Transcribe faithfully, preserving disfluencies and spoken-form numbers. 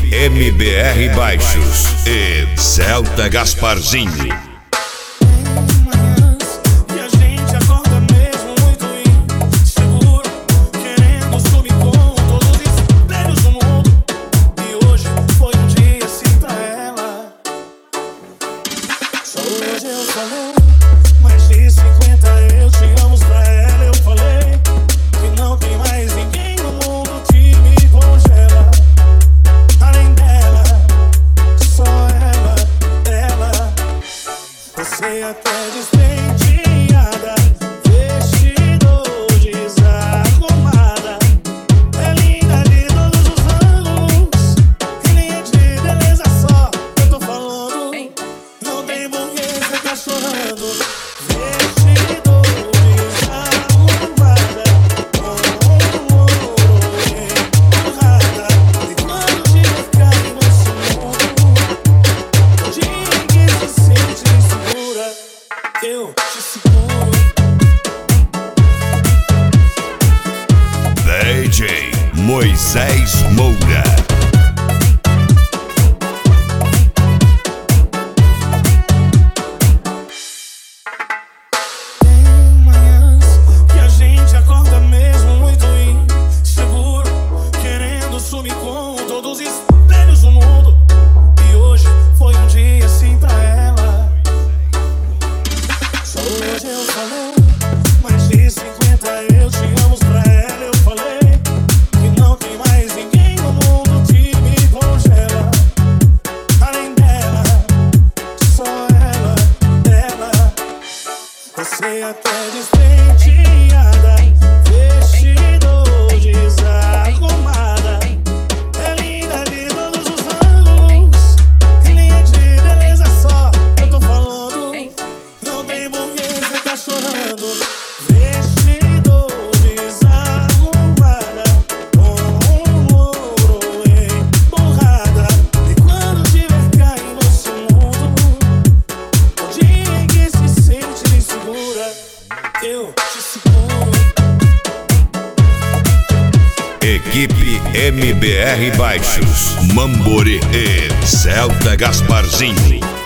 M B R Baixos e Celta Gasparzinho. Hoje eu falei, mais de cinquenta eu te amo pra ela. Eu falei que não tem mais ninguém no mundo que me congela. Além dela, só ela, ela. Você até despenteada, vestido desarrumada. É linda de todos os ângulos, que linha de beleza só. Eu tô falando, não tem porquê ficar chorando. Vestido desarrumada, com ouro empurrada. E quando te ficar emocionado, o dia que se sente insegura, eu te seguro. D J Moisés Moura. Acorda mesmo muito inseguro, querendo sumir com todos os espelhos do mundo. E hoje foi um dia assim pra ela. Só hoje eu falei, mais de cinquenta eu te amo pra ela. Eu falei que não tem mais ninguém no mundo que me congela. Além dela, só ela, ela. Você até despenteada, vestido desarrumada. É linda de todos os ângulos, que linha de beleza só. Eu tô falando, não tem porquê ficar chorando. Vestido desarrumada, com ouro empurrada. E quando tiver cair no seu mundo, o dia em que se sente insegura, eu te seguro. Equipe M B R Baixos, Mambori e Celta Gasparzinho.